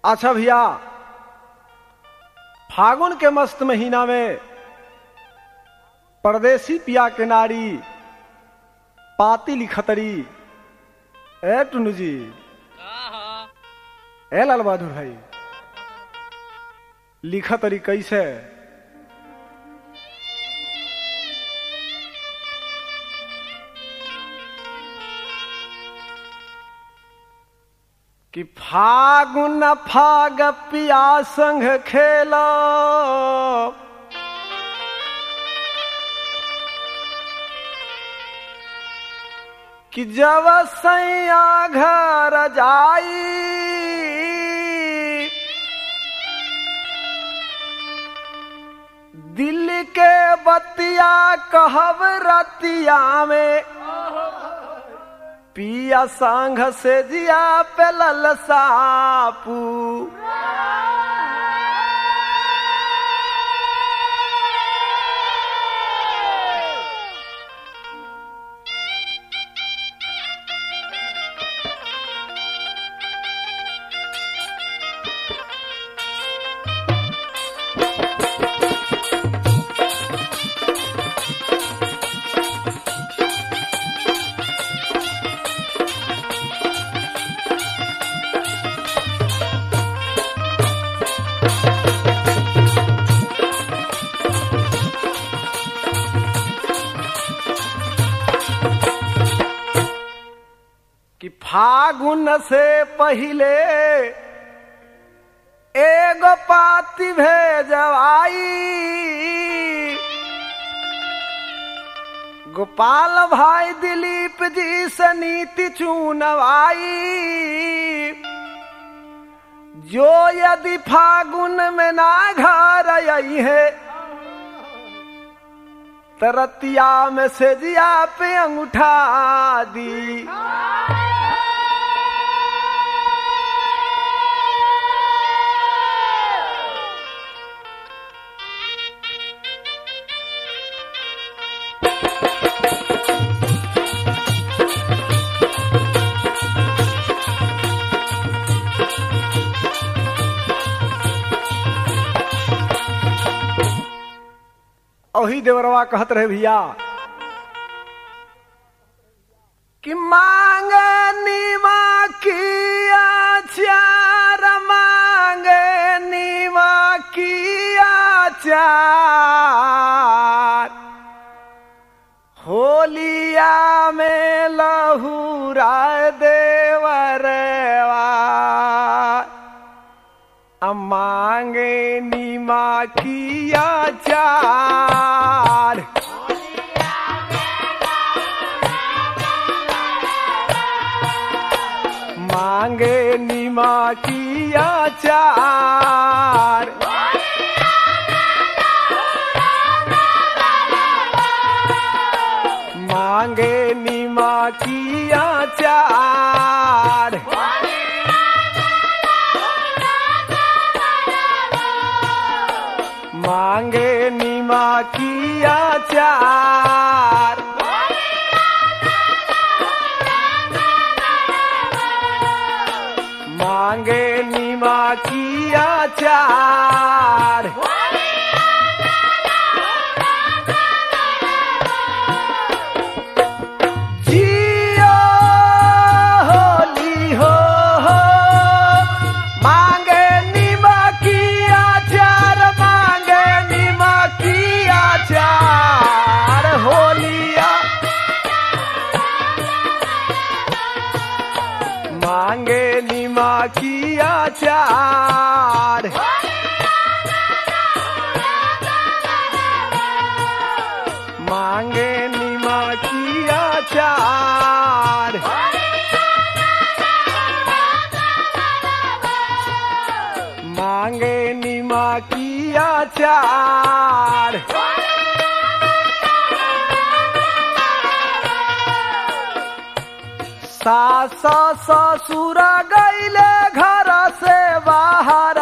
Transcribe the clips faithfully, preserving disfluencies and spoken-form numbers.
अच्छा भैया, फागुन के मस्त महीना में परदेसी पिया के नारी पाती लिखतरी ए टुनु जी, ए लाल बहादुर भाई, लिखतरी कैसे? कि फागुन फाग पिया संग खेलो, कि जब सैया घर जाई, दिल के बतिया कहब रतिया में, पिया संग से जिया पे ललसापू। कि फागुन से पहिले एगो पाती भेजवाई, गोपाल भाई दिलीप जी से नीति चुनवाई, जो यदि फागुन में ना घर आई है, तरतिया में से जिया पे अंगूठा दी। ओही देवरवा कहत रहे भैया कि मांगे नीमा की आचार, मांगे नीमा की आचार, होलिया में लहुरा देवरवा, मांगे नीमा की आचार, मांगे नीमा की आचार, मांगे नीमा की आचार, मांगे नीमा की आचार, मांगे नीमा की आचार, जियो होली हो, हो मांगे नीमा की आचार, मांगे नीमा की आचार, होलिया मांगे नीमा की आचार, मांगे नीमा की आचार, मांगे नीमा की आचार, सास ससुर गईले घर से बाहर,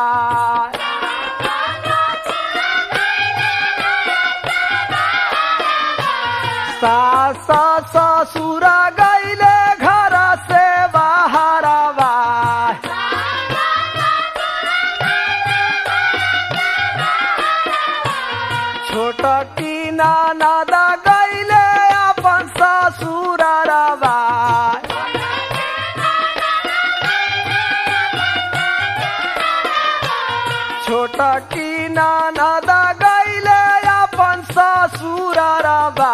सास ससुर गईले घर से बाहर, ननद गईले अपन ससुरवा छोटकी ननद गईले अपन ससुरवा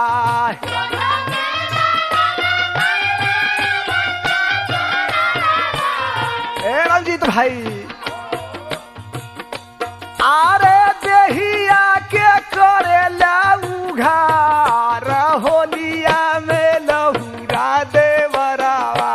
ए रंजीत भाई आरे देहिया के करे उघार होलिया में लहुरा देवरावा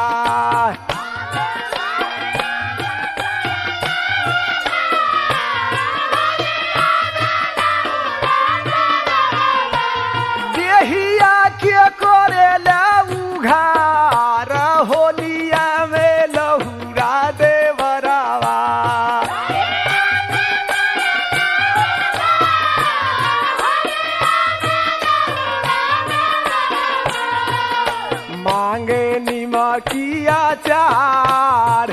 देहिया के करे उघार होलिया में लहुरा देवरावा मांगे निमकिया चार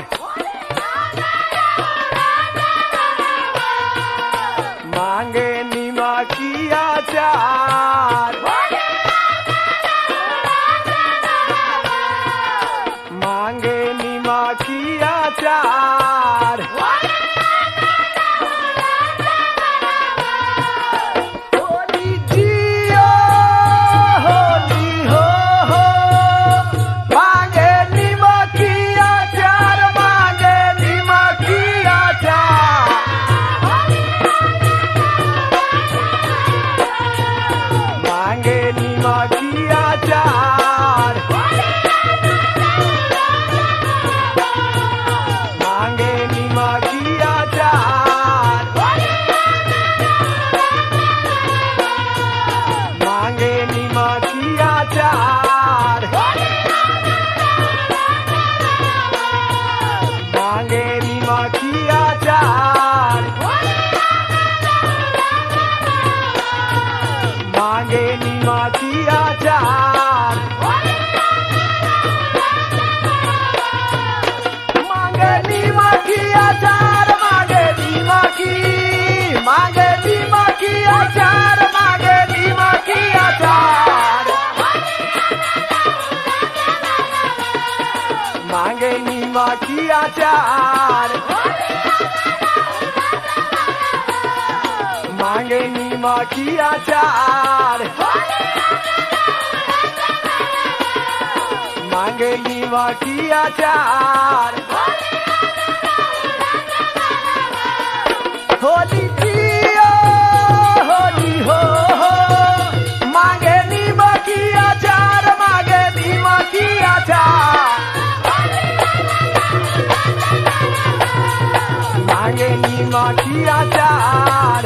मांगे निमकिया चार मांगे निमकिया चार होली जियो होली हो हो मांगे निमकिया चार मांगे निमकिया चार मांगे निमकिया चार मांगे निमकिया चार मांगे निमकिया चार मांगे निमकिया चार मांगे निमकिया चार मांगे निमकिया चार मांगे निमकी मांगे निमकिया चार मांगे निमकिया चार मांगे निमकिया चार मांगे निमकिया चार मांगे निमकिया चार होली जियो होली हो हो मांगे निमकिया चार मांगे निमकिया चार मांगे निमकिया चार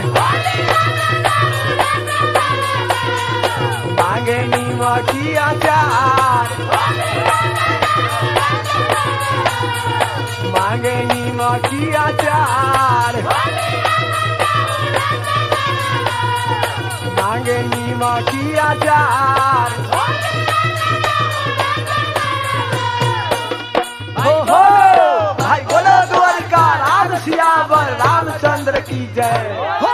मांगे निमकिया चार मांगे निमकिया चार मांगे निमकिया चार हो हो भाई बोलो द्वारिका राम सियावर रामचंद्र की जय।